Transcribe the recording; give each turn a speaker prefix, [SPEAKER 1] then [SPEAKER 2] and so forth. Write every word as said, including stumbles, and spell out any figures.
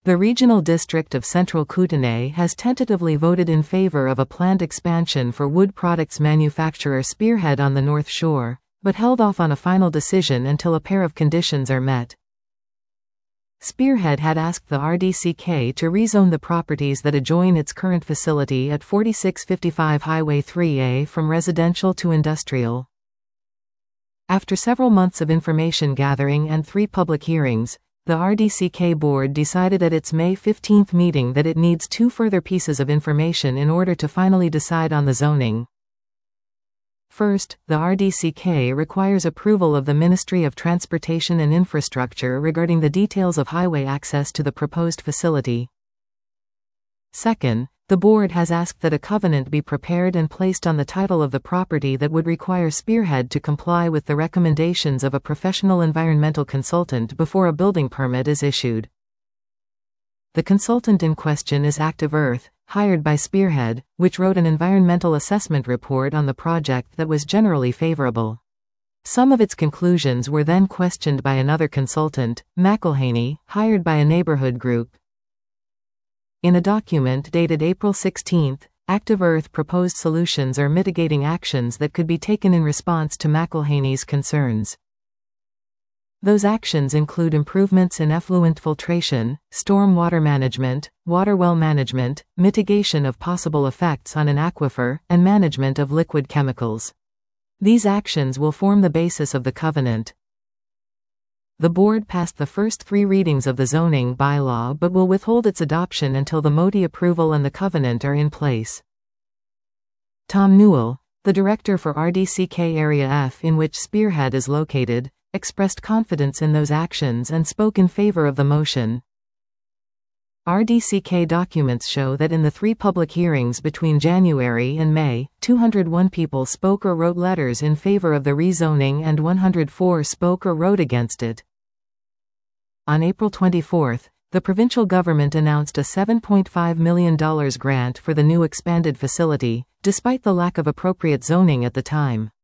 [SPEAKER 1] The Regional District of Central Kootenay has tentatively voted in favor of a planned expansion for wood products manufacturer Spearhead on the North Shore, but held off on a final decision until a pair of conditions are met. Spearhead had asked the R D C K to rezone the properties that adjoin its current facility at forty-six fifty-five Highway three A from residential to industrial. After several months of information gathering and three public hearings, the R D C K board decided at its May fifteenth meeting that it needs two further pieces of information in order to finally decide on the zoning. First, the R D C K requires approval of the Ministry of Transportation and Infrastructure regarding the details of highway access to the proposed facility. Second, the board has asked that a covenant be prepared and placed on the title of the property that would require Spearhead to comply with the recommendations of a professional environmental consultant before a building permit is issued. The consultant in question is Active Earth, hired by Spearhead, which wrote an environmental assessment report on the project that was generally favorable. Some of its conclusions were then questioned by another consultant, McElhaney, hired by a neighborhood group. In a document dated April sixteenth, Active Earth proposed solutions or mitigating actions that could be taken in response to McElhaney's concerns. Those actions include improvements in effluent filtration, storm water management, water well management, mitigation of possible effects on an aquifer, and management of liquid chemicals. These actions will form the basis of the covenant. The board passed the first three readings of the zoning bylaw but will withhold its adoption until the M O D I approval and the covenant are in place. Tom Newell, the director for R D C K Area F in which Spearhead is located, expressed confidence in those actions and spoke in favor of the motion. R D C K documents show that in the three public hearings between January and May, two hundred one people spoke or wrote letters in favor of the rezoning and one hundred four spoke or wrote against it. On April twenty-fourth, the provincial government announced a seven point five million dollars grant for the new expanded facility, despite the lack of appropriate zoning at the time.